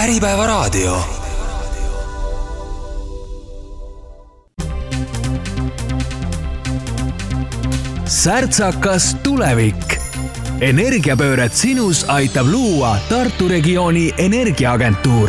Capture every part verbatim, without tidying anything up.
Äripäevaraadio. Särtsakas tulevik. Energiapööret sinus aitab luua Tartu regiooni energiaagentuur.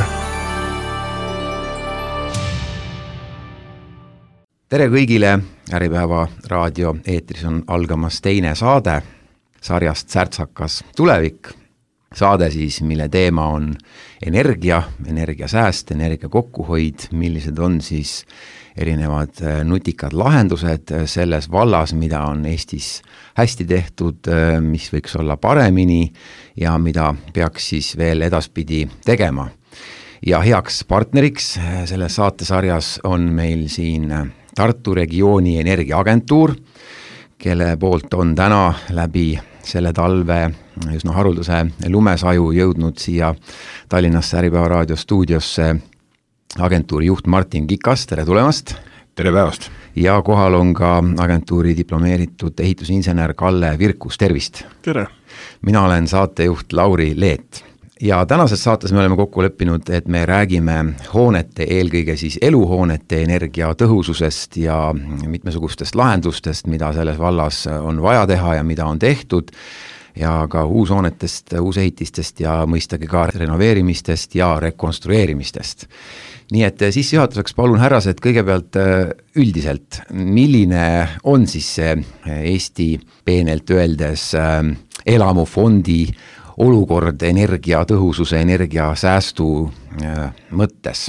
Tere kõigile, Äripäeva raadio eetris on algamas teine saade sarjast Särtsakas tulevik. Saade siis, mille teema on energia, energiasääst, energia kokkuhoid, millised on siis erinevad nutikad lahendused selles vallas, mida on Eestis hästi tehtud, mis võiks olla paremini ja mida peaks siis veel edaspidi tegema. Ja heaks partneriks selles saatesarjas on meil siin Tartu regiooni energiaagentuur, kelle poolt on täna läbi selle talve üsna haruldase lumesaju jõudnud siia Tallinnasse Äripäeva raadio stuudiosse agentuuri juht Martin Kikas, tere tulemast! Tere päevast! Ja kohal on ka agentuuri diplomeeritud ehitusinsener Kalle Virkus, tervist! Tere! Mina olen saatejuht Lauri Leet. Ja tänases saates me oleme kokku leppinud, et me räägime hoonete, eelkõige siis eluhoonete energia tõhususest ja mitmesugustest lahendustest, mida selles vallas on vaja teha ja mida on tehtud, ja ka uushoonetest, uusehitistest ja mõistagi ka renoveerimistest ja rekonstrueerimistest. Nii et sissejuhatuseks palun härrased kõigepealt üldiselt, milline on siis see Eesti peenelt öeldes elamufondi olukord energia tõhususe, energia säästu mõttes?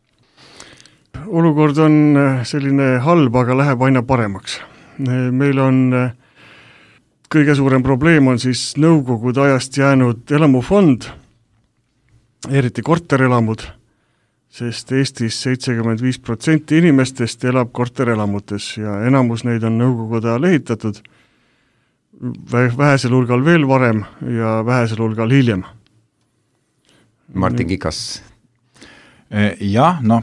Olukord on selline halb, aga läheb aina paremaks. Meil on kõige suurem probleem on siis nõukogude ajast jäänud elamufond, eriti korterelamud, sest Eestis seitsekümmend viis protsenti inimestest elab korterelamutes ja enamus neid on nõukogude ajal ehitatud, vähesel hulgal veel varem ja vähesel hulgal hiljem. Martin Kikas. Jah, noh,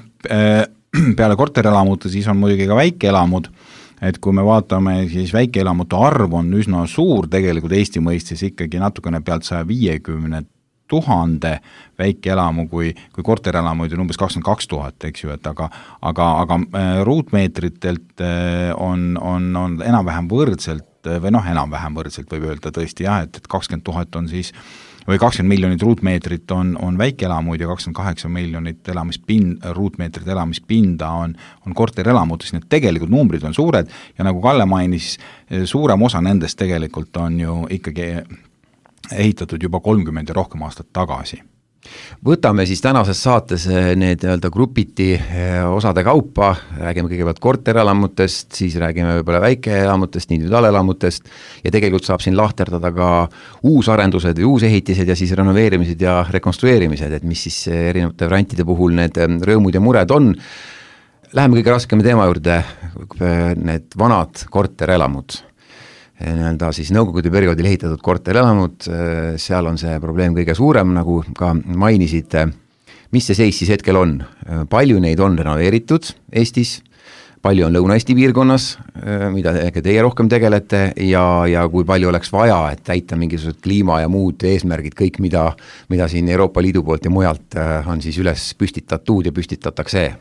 peale korterelamute siis on muidugi ka väikeelamud, et kui me vaatame, siis väikeelamute arv on üsna suur, tegelikult Eesti mõistes ikkagi natukene pealt saja viiekümne tuhande väikeelamu, kui, kui korterelamuid on umbes kakskümmend kaks tuhat, eks ju, et aga, aga, aga ruutmeetritelt on, on, on enam-vähem võrdselt, või noh, enam-vähem võrdselt võib öelda tõesti jah, et, et kakskümmend tuhat on siis, või kakskümmend miljonit ruutmeetrit on, on väikeelamuid ja kakskümmend kaheksa miljonit elamispind, ruutmeetrit elamispinda on, on korterelamutes, nii et tegelikult numbrid on suured ja nagu Kalle mainis, suurem osa nendest tegelikult on ju ikkagi ehitatud juba kolmkümmend ja rohkem aastat tagasi. Võtame siis tänases saates need öelda grupiti osade kaupa, räägime kõigepealt korterelamutest, siis räägime võib-olla väikeelamutest, individuaalelamutest ja tegelikult saab siin lahterdada ka uusarendused või uusehitised ja siis renoveerimised ja rekonstrueerimised, et mis siis erinevate variantide puhul need rõõmud ja mured on. Läheme kõige raskema teema juurde, need vanad korterelamud. Nii-öelda siis nõukogude perioodil ehitatud korterelamud, seal on see probleem kõige suurem, nagu ka mainisite. Mis see seis siis hetkel on? Palju neid on renoveeritud Eestis, palju on Lõuna-Eesti piirkonnas, mida teie rohkem tegelete ja, ja kui palju oleks vaja, et täita mingisugused kliima ja muud eesmärgid, kõik mida, mida siin Euroopa Liidu poolt ja mujalt on siis üles püstitatud ja püstitatakse.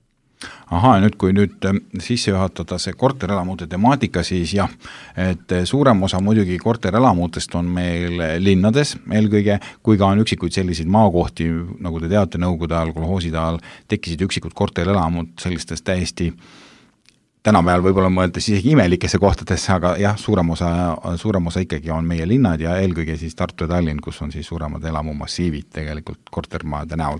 Aha, nüüd kui nüüd sisse juhatada see korterelamute temaatika, siis jah, et suurem osa muidugi korterelamutest on meil linnades eelkõige, kui ka on üksikuid selliseid maakohti, nagu te teate, nõukogude ajal, kolhooside ajal tekkisid üksikud korterelamud sellistest täiesti tänapäeval võib-olla mõeldes isegi imelikesse kohtadesse, aga jah, suurem osa, suurem osa ikkagi on meie linnad ja eelkõige siis Tartu ja Tallinn, kus on siis suuremad elamumassiivid tegelikult kortermaade näol.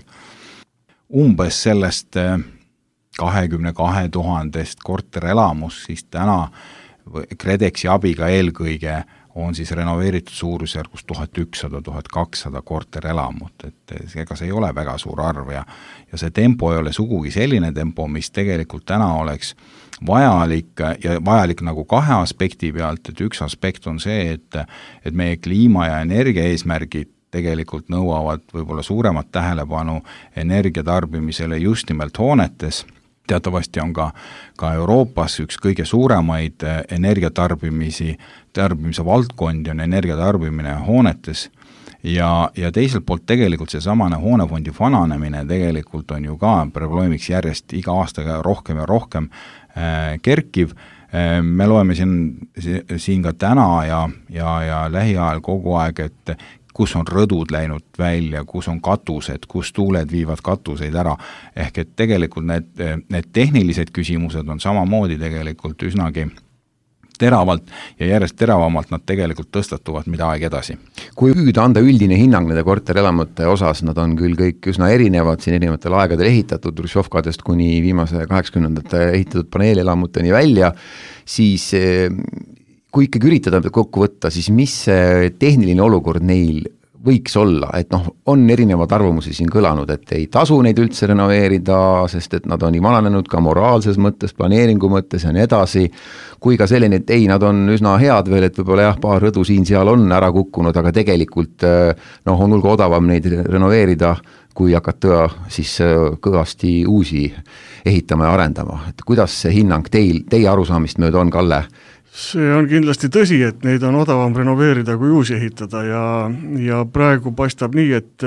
Umbes sellest kahekümne kahe tuhandest korterelamust, siis täna KredExi abiga eelkõige on siis renoveeritud suurusjärgus tuhat ükssada - tuhat kakssada korterelamut, et ega see ei ole väga suur arv ja, ja see tempo ei ole sugugi selline tempo, mis tegelikult täna oleks vajalik ja vajalik nagu kahe aspekti pealt, et üks aspekt on see, et, et meie kliima ja energia eesmärgid tegelikult nõuavad võib-olla suuremat tähelepanu energiatarbimisele just nimelt hoonetes. Teatavasti on ka, ka Euroopas üks kõige suuremaid energiatarbimisi, tarbimise valdkondi on energiatarbimine hoonetes ja, ja teiselt poolt tegelikult see samane hoonefondi vananemine tegelikult on ju ka probleemiks järjest iga aastaga rohkem ja rohkem äh, kerkiv. äh, me loeme siin, siin ka täna ja, ja, ja lähiajal kogu aeg, et kus on rõdud läinud välja, kus on katused, kus tuuled viivad katuseid ära, ehk et tegelikult need, need tehnilised küsimused on samamoodi tegelikult üsnagi teravalt ja järjest teravamalt nad tegelikult tõstatuvad mida aeg edasi. Kui püüda anda üldine hinnang nende korterelamute osas, nad on küll kõik üsna erinevad, siin erinevatel aegadel ehitatud, Hruštšovkadest kuni viimase kaheksakümnendate ehitatud paneelelamuteni välja, siis kui ikkagi üritada kokku võtta, siis mis see tehniline olukord neil võiks olla, et noh, on erinevad arvamusi siin kõlanud, et ei tasu neid üldse renoveerida, sest et nad on nii vananenud ka moraalses mõttes, planeeringu mõttes ja nii edasi, kui ka selline, et ei, nad on üsna head veel, et võib-olla jah, paar rõdu siin-seal on ära kukkunud, aga tegelikult noh, on hulga odavam neid renoveerida, kui hakata siis kõvasti uusi ehitama ja arendama. Et kuidas see hinnang teil, teie arusaamist mööda on, Kalle? See on kindlasti tõsi, et neid on odavam renoveerida kui uusi ehitada ja, ja praegu paistab nii, et,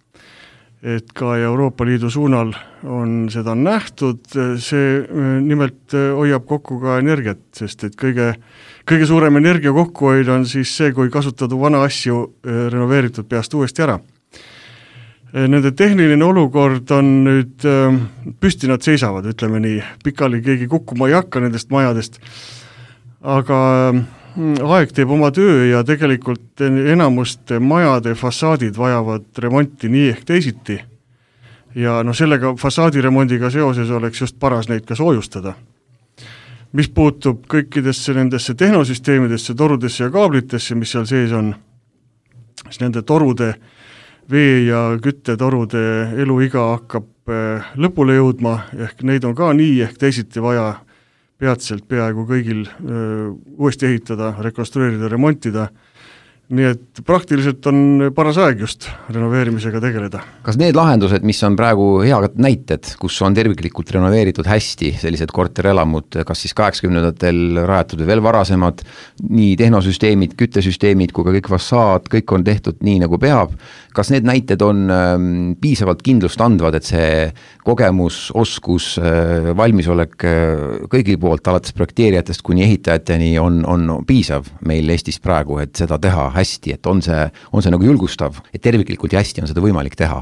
et ka Euroopa Liidu suunal on seda nähtud, see nimelt hoiab kokku ka energiat, sest et kõige, kõige suurem energia kokkuhoid on siis see, kui kasutada vana asju renoveeritud peast uuesti ära. Nende tehniline olukord on nüüd, püsti nad seisavad, ütleme nii, pikali keegi kukkuma ei hakka nendest majadest, aga aeg teeb oma töö ja tegelikult enamuste majade fassaadid vajavad remonti nii ehk teisiti. Ja no sellega fassaadiremondiga seoses oleks just paras neid ka soojustada. Mis puutub kõikidesse nendesse tehnosüsteemidesse, torudesse ja kaablitesse, mis seal sees on, siis nende torude, vee- ja küttetorude eluiga hakkab lõpule jõudma, ehk neid on ka nii ehk teisiti vaja peatselt peaaegu kõigil öö, uuesti ehitada, rekonstrueerida, remontida. Nii et praktiliselt on paras aeg just renoveerimisega tegeleda. Kas need lahendused, mis on praegu head näited, kus on terviklikult renoveeritud hästi sellised korterelamud, kas siis kaheksakümnendatel rajatud või veel varasemad, nii tehnosüsteemid, küttesüsteemid kui ka kõik fassaad, kõik on tehtud nii nagu peab, kas need näited on ähm, piisavalt kindlust andvad, et see kogemus, oskus, äh, valmisolek äh, kõigi poolt, alates projekteerijatest kuni ehitajateni on, on piisav meil Eestis praegu, et seda teha hästi, et on see, on see nagu julgustav, et terviklikult ja hästi on seda võimalik teha?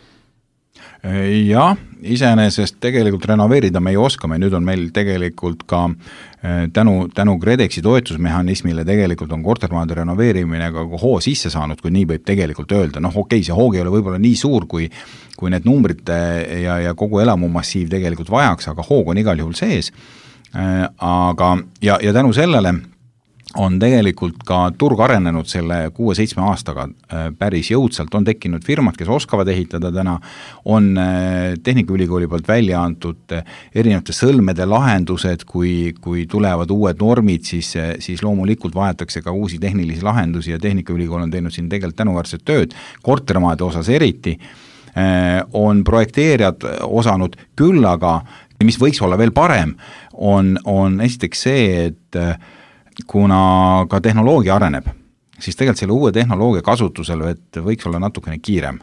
Jah, iseenesest tegelikult renoveerida me ei oska, me nüüd on meil tegelikult ka tänu, tänu KredExi toetusmehhanismile tegelikult on kortermajade renoveerimine ka hoo sisse saanud, kui nii võib tegelikult öelda. Noh, okei, see hoog ei ole võib-olla nii suur, kui, kui need numbrid ja, ja kogu elamumassiiv tegelikult vajaks, aga hoog on igal juhul sees. Aga, ja, ja tänu sellele on tegelikult ka turg arenenud selle kuue-seitsme aastaga päris jõudsalt, on tekkinud firmad, kes oskavad ehitada täna, on Tehnikaülikooli poolt välja antud erinevate sõlmede lahendused, kui, kui tulevad uued normid, siis, siis loomulikult vajatakse ka uusi tehnilisi lahendusi ja Tehnikaülikool on teinud siin tegelikult tänuväärset tööd, kortermaade osas eriti, on projekteerijad osanud küll, aga mis võiks olla veel parem, on, on esiteks see, et kuna ka tehnoloogia areneb, siis tegelikult selle uue tehnoloogia kasutusel et võiks olla natukene kiirem.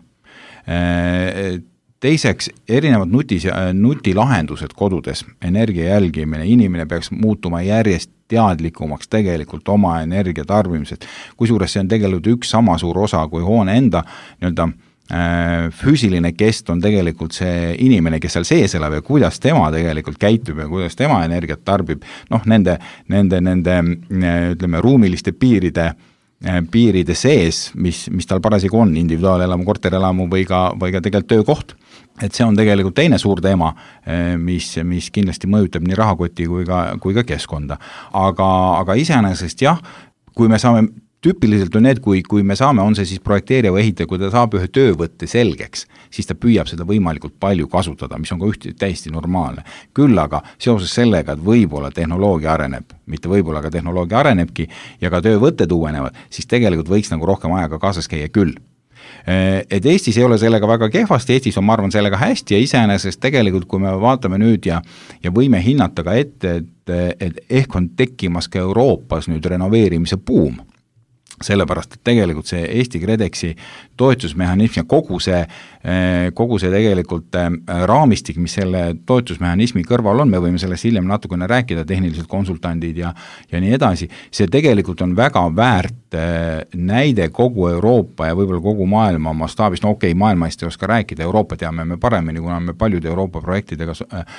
Teiseks, erinevad nutis, nutilahendused kodudes, energia jälgimine, inimene peaks muutuma järjest teadlikumaks tegelikult oma energia tarbimisest. Kusjuures see on tegelikult üks sama suur osa kui hoone enda nii-öelda füüsiline kest on tegelikult see inimene, kes seal sees elab ja kuidas tema tegelikult käitub ja kuidas tema energiat tarbib, noh, nende, nende, nende ütleme, ruumiliste piiride, piiride sees, mis, mis tal parasjagu on, individuaalelamu, korterelamu või ka, või ka tegelikult töökoht. Et see on tegelikult teine suur teema, mis, mis kindlasti mõjutab nii rahakoti kui ka, kui ka keskkonda. Aga, aga iseenesest jah, kui me saame tüüpiliselt on need, kui, kui me saame, on see siis projekteerija või ehitaja, kui ta saab ühe töövõtte selgeks, siis ta püüab seda võimalikult palju kasutada, mis on ka üht, täiesti normaalne. Küll aga seoses sellega, et võib-olla tehnoloogia areneb, mitte võib-olla ka tehnoloogia arenebki ja ka töövõtted uuenevad, siis tegelikult võiks nagu rohkem ajaga kaasas käia küll. Et Eestis ei ole sellega väga kehvasti, Eestis on, ma arvan, sellega hästi ja iseenesest tegelikult, kui me vaatame nüüd ja, ja võime hinnata ka ette, et, et ehk on tekkimas ka Euroopas nüüd renoveerimise buum, sellepärast, et tegelikult see Eesti KredExi toetusmehhanism ja kogu see, kogu see tegelikult raamistik, mis selle toetusmehhanismi kõrval on, me võime sellest hiljem natukene rääkida, tehnilised konsultandid ja, ja nii edasi, see tegelikult on väga väärt näide kogu Euroopa ja võib-olla kogu maailma mastaabis, no okei, okay, maailma eest ei oska rääkida, Euroopa teame me paremini, kuna me paljude Euroopa projektidega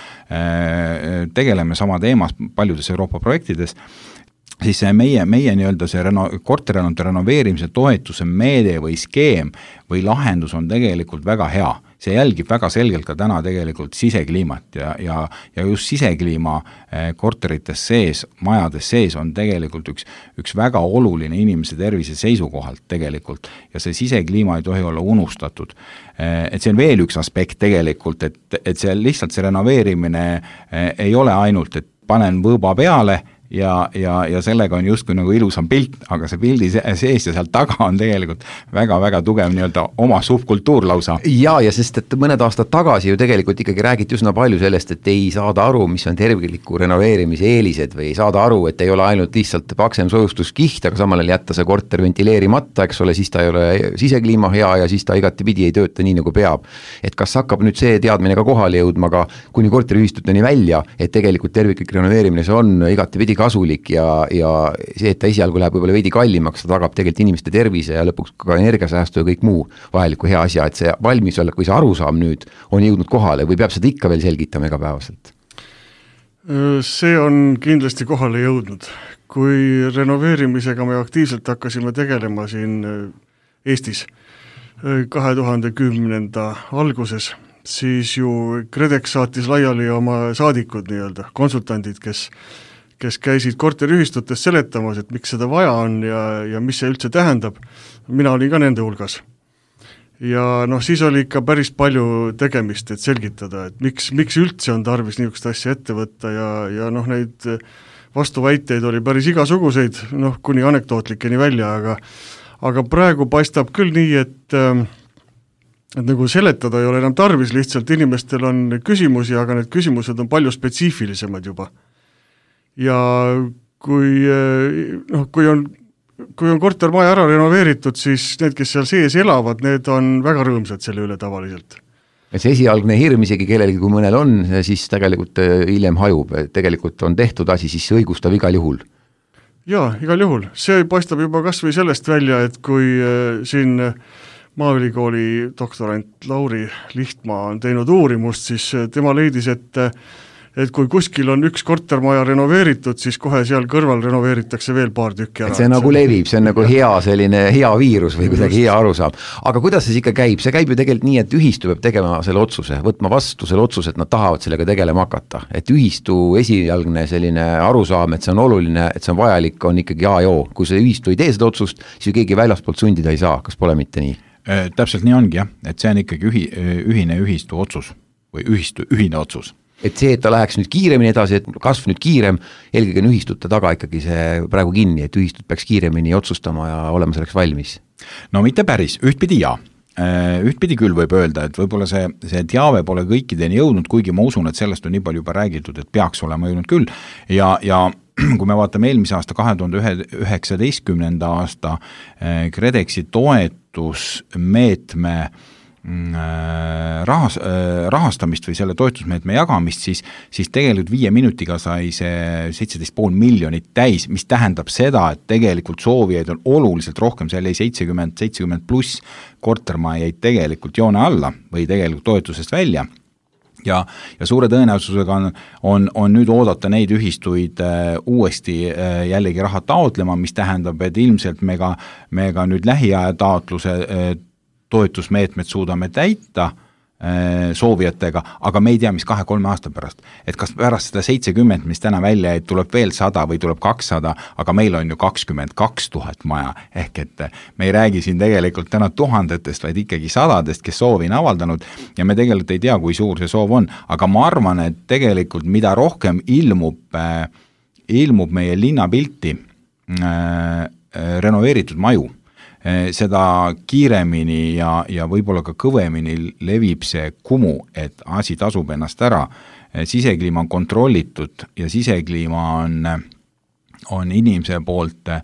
tegeleme sama teemas paljudes Euroopa projektides, siis meie, meie nii-öelda see reno, korterelamute renoveerimise toetuse meede või skeem või lahendus on tegelikult väga hea. See jälgib väga selgelt ka täna tegelikult sisekliimat ja, ja, ja just sisekliima korterites sees, majades sees on tegelikult üks, üks väga oluline inimese tervise seisukohalt tegelikult ja see sisekliima ei tohi olla unustatud. Et see on veel üks aspekt tegelikult, et, et see lihtsalt see renoveerimine ei ole ainult, et panen võõba peale ja, ja, ja sellega on justkui nagu ilusam pilt, aga see pildi sees ja seal taga on tegelikult väga-väga tugev nii-öelda oma subkultuur lausa. Ja, ja sest, et mõned aastad tagasi ju tegelikult ikkagi räägiti üsna palju sellest, et ei saada aru, mis on tervikliku renoveerimise eelised või ei saada aru, et ei ole ainult lihtsalt paksem sojustuskiht, aga samal ajal jätta see korter ventileerimata, eks ole, siis ta ei ole sisekliima hea ja siis ta igati pidi ei tööta nii nagu peab. Et kas hakkab nüüd see teadmine ka kohale jõudma ka kuni korteriühistuteni välja, et tegelikult terviklik renoveerimine see on igati pidi kasulik ja, ja see, et ta esialgu läheb võib-olla veidi kallimaks, ta tagab tegelikult inimeste tervise ja lõpuks ka energiasäästu ja kõik muu vajaliku hea asja, et see valmisolek või see arusaam nüüd on jõudnud kohale või peab seda ikka veel selgitama igapäevaselt? See on kindlasti kohale jõudnud. Kui renoveerimisega me aktiivselt hakkasime tegelema siin Eestis kahe tuhande kümnenda alguses, siis ju KredEx saatis laiali oma saadikud nii-öelda, konsultandid, kes kes käisid korteriühistutes seletamas, et miks seda vaja on ja, ja mis see üldse tähendab. Mina olin ka nende hulgas. Ja noh, siis oli ikka päris palju tegemist, et selgitada, et miks, miks üldse on tarvis niisugust asja ette võtta ja, ja noh, neid vastuväiteid oli päris igasuguseid, noh, kuni anekdootlikeni välja, aga, aga praegu paistab küll nii, et, et nagu seletada ei ole enam tarvis, lihtsalt inimestel on küsimusi, aga need küsimused on palju spetsiifilisemad juba. Ja kui, noh, kui on, kui on kortermaja ära renoveeritud, siis need, kes seal sees elavad, need on väga rõõmsad selle üle tavaliselt. Et see esialgne hirm isegi kellelgi, kui mõnel on, siis tegelikult hiljem hajub, tegelikult on tehtud asi, siis see õigustab igal juhul. Jaa, igal juhul. See paistab juba kas või sellest välja, et kui siin Maaülikooli doktorant Lauri Lihtmaa on teinud uurimust, siis tema leidis, et et kui kuskil on üks kortermaja renoveeritud, siis kohe seal kõrval renoveeritakse veel paar tükki ära. Et see nagu levib, see on nagu hea selline hea viirus või kuidagi hea arusaam. Aga kuidas see ikka käib? See käib ju tegelikult nii, et ühistu peab tegema selle otsuse, võtma vastu selle otsuse, et nad tahavad sellega tegelema hakata. Et ühistu esialgne selline arusaam, et see on oluline, et see on vajalik, on ikkagi A ja O. Kui see ühistu ei tee seda otsust, siis keegi väljaspoolt sundida ei saa. Kas pole mitte nii? Täpselt nii ongi, jah. Et see on ikkagi ühi, ühine ühistu otsus või ühistu, ühine otsus. Et see, et ta läheks nüüd kiiremini edasi, et kasv nüüd kiirem, eelkõige on ühistute taga ikkagi see praegu kinni, et ühistud peaks kiiremini otsustama ja olema selleks valmis. No mitte päris, ühtpidi jaa. Ühtpidi küll võib öelda, et võib-olla see, see teave pole kõikideni jõudnud, kuigi ma usun, et sellest on nii palju juba räägitud, et peaks olema jõudnud küll. Ja, ja kui me vaatame eelmise aasta kahe tuhande üheksateistkümnenda aasta KredExi toetusmeetme Rahas, rahastamist või selle toetusmeetme jagamist, siis, siis tegelikult viie minutiga sai see seitseteist pool miljonit täis, mis tähendab seda, et tegelikult soovijaid on oluliselt rohkem, seal ei seitsekümmend, seitsekümmend pluss kortermajaid tegelikult joone alla või tegelikult toetusest välja. Ja, ja suure tõenäosusega on, on, on nüüd oodata neid ühistuid äh, uuesti äh, jällegi raha taotlema, mis tähendab, et ilmselt me ka, me ka nüüd lähiaja taotluse äh, toetusmeetmed suudame täita soovijatega, aga me ei tea, mis kahe-kolme aasta pärast. Et kas pärast seda seitsekümmend, mis täna välja jäid, tuleb veel sada või tuleb kakssada, aga meil on ju kakskümmend kaks tuhat maja, ehk et me ei räägi siin tegelikult täna tuhandetest, vaid ikkagi sadadest, kes soovi on avaldanud ja me tegelikult ei tea, kui suur see soov on, aga ma arvan, et tegelikult mida rohkem ilmub, äh, ilmub meie linnapilti äh, renoveeritud maju, seda kiiremini ja, ja võib-olla ka kõvemini levib see kumu, et asi tasub ennast ära. Sisekliima on kontrollitud ja sisekliima on, on inimese poolt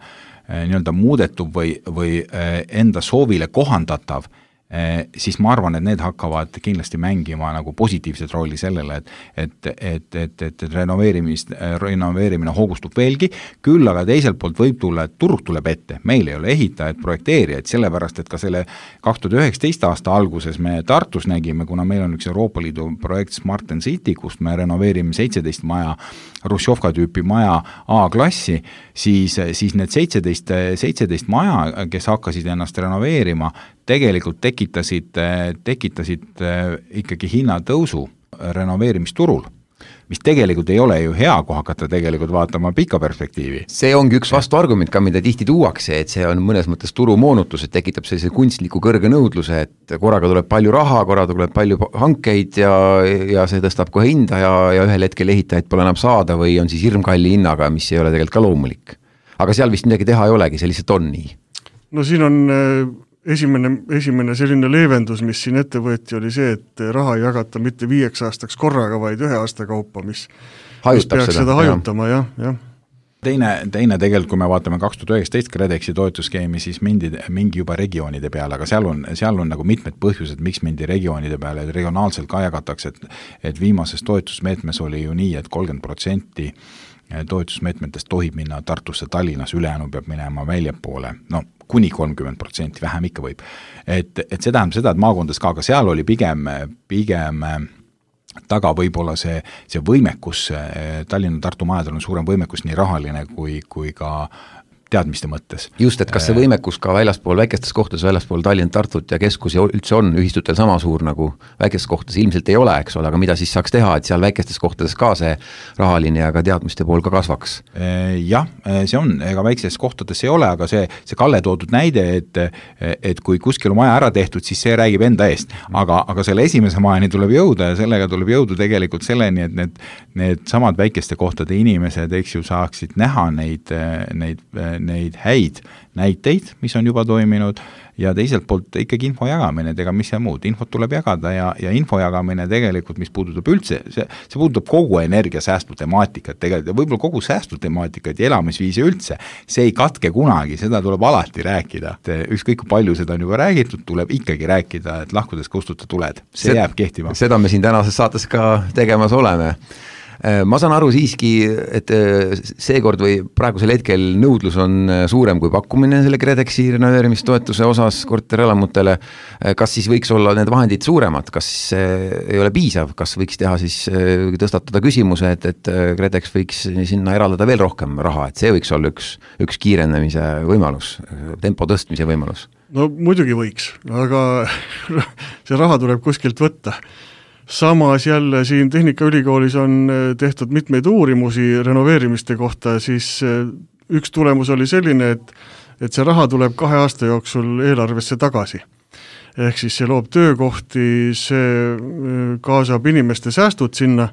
nii-öelda muudetud või, või enda soovile kohandatav, siis ma arvan, et need hakkavad kindlasti mängima nagu positiivset rolli sellele, et, et, et, et, et, et renoveerimist, renoveerimine hoogustub veelgi, küll aga teiselt poolt võib tulla, et turg tuleb ette, meil ei ole ehitajaid, projekteerijaid, sellepärast, et ka selle kaks tuhat üheksateist aasta alguses me Tartus nägime, kuna meil on üks Euroopa Liidu projekt Smart and City, kust me renoveerime seitseteist maja, Rušovka tüüpi maja A-klassi, siis, siis need seitseteist, seitseteist maja, kes hakkasid ennast renoveerima, tegelikult tekitasid, tekitasid ikkagi hinnatõusu renoveerimisturul, mis tegelikult ei ole ju hea, kui hakata tegelikult vaatama pika perspektiivi. See ongi üks vastuargument ka, mida tihti tuuakse, et see on mõnes mõttes turumoonutus, et tekitab sellise kunstliku kõrge nõudluse, et korraga tuleb palju raha, korraga tuleb palju hankeid ja, ja see tõstab kohe hinda ja, ja ühel hetkel ehitajaid pole enam saada või on siis hirmkalli hinnaga, mis ei ole tegelikult ka loomulik. Aga seal vist midagi teha ei olegi, see lihtsalt on nii. No siin on esimene, esimene selline leevendus, mis siin ette võeti, oli see, et raha ei jagata mitte viieks aastaks korraga, vaid ühe aasta kaupa, mis, mis peaks seda, seda hajutama, jah, jah. Teine, teine tegelikult, kui me vaatame kaks tuhat üheksateist KredExi toetusskeemi, siis mindi, mingi juba regioonide peale, aga seal on, seal on nagu mitmed põhjused, miks mindi regioonide peale, et regionaalselt ka jagatakse, et, et viimases toetusmeetmes oli ju nii, et kolmkümmend protsenti toetusmeetmetest tohib minna Tartusse, Tallinnas, ülejäänu peab minema väljapoole, no kuni kolmkümmend protsenti, vähem ikka võib. Et, et see tähendab seda, et maakondades ka, aga seal oli pigem, pigem taga võib-olla see, see võimekus, Tallinna Tartu majadel on suurem võimekus nii rahaline kui, kui ka teadmiste mõttes. Just, et kas see võimekus ka väljaspool väikestes kohtades, väljaspool Tallinna, Tartut ja keskusi üldse on ühistutel sama suur nagu väikestes kohtades, ilmselt ei ole, eks ole, aga mida siis saaks teha, et seal väikestes kohtades ka see rahaline ja ka teadmiste pool ka kasvaks? Jah, see on, ega väikestes kohtades ei ole, aga see, see Kalle toodud näide, et, et kui kuskil maja ära tehtud, siis see räägib enda eest, aga, aga selle esimese majani tuleb jõuda ja sellega tuleb jõuda tegelikult selleni, et need, need samad väikeste kohtade inimesed, eks ju, saaksid näha neid, neid neid häid näiteid, mis on juba toiminud ja teiselt poolt ikkagi info jagamine, ega mis ja muud, infot tuleb jagada ja, ja info jagamine tegelikult, mis puudutab üldse, see, see puudutab kogu energiasäästu temaatikat, tegelikult võib-olla kogu säästu temaatikat ja elamisviisi üldse, see ei katke kunagi, seda tuleb alati rääkida. Ükskõik kui palju seda on juba räägitud, tuleb ikkagi rääkida, et lahkudes kustuta tuled, see Sed, jääb kehtima. Seda me siin tänases saates ka tegemas oleme. Ma saan aru siiski, et seekord või praegusel hetkel nõudlus on suurem kui pakkumine selle KredExi renoveerimistoetuse osas korterelamutele. Kas siis võiks olla need vahendid suuremad? Kas ei ole piisav? Kas võiks teha siis tõstatada küsimuse, et, et KredEx võiks sinna eraldada veel rohkem raha, et see võiks olla üks, üks kiirenemise võimalus, tempo tõstmise võimalus? No muidugi võiks, aga see raha tuleb kuskilt võtta. Samas jälle siin Tehnikaülikoolis on tehtud mitmeid uurimusi renoveerimiste kohta, siis üks tulemus oli selline, et, et see raha tuleb kahe aasta jooksul eelarvesse tagasi. Ehk siis see loob töökohti, see kaasab inimeste säästud sinna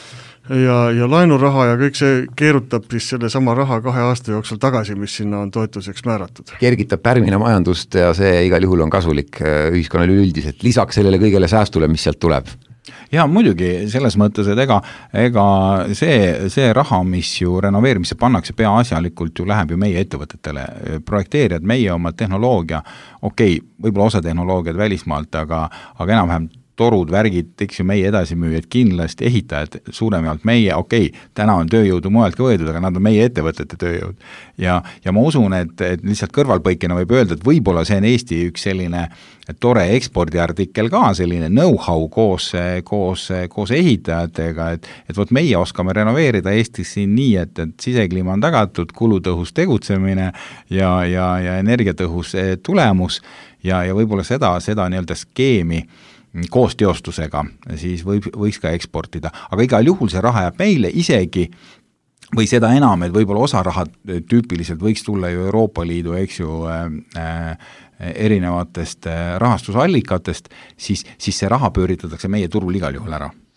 ja, ja laenuraha ja kõik see keerutab siis selle sama raha kahe aasta jooksul tagasi, mis sinna on toetuseks määratud. Kergitab pärmine majandust ja see igal juhul on kasulik ühiskonnale üldiselt, lisaks sellele kõigele säästule, mis sealt tuleb. Ja muidugi selles mõttes, et ega, ega see, see raha, mis ju renoveerimisse pannakse peaasjalikult ju läheb ju meie ettevõtetele, projekteerijad, meie oma tehnoloogia, okei, okay, võib-olla osa tehnoloogiad välismaalt, aga, aga enam-vähem torud, värgid, eks ju meie edasimüüjad, kindlasti ehitajad, suurem jaolt meie, okei, okay, täna on tööjõudu mujalt ka võetud, aga nad on meie ettevõtete tööjõud. Ja, ja ma usun, et, et lihtsalt kõrvalpõikena võib öelda, et võib-olla see on Eesti üks selline tore ekspordiartikkel ka, selline know-how koos, koos, koos ehitajatega, et, et võt meie oskame renoveerida Eestis siin nii, et, et sisekliima on tagatud, kulutõhus tegutsemine ja, ja, ja energiatõhus tulemus ja, ja võib-olla seda, seda nii-öelda skeemi koos teostusega, siis võib, võiks ka eksportida. Aga igal juhul see raha jääb meile isegi või seda enam, et võib-olla osa raha tüüpiliselt võiks tulla ju Euroopa Liidu, eks ju, äh, erinevatest rahastusallikatest, siis, siis see raha pööritatakse meie turul igal juhul ära.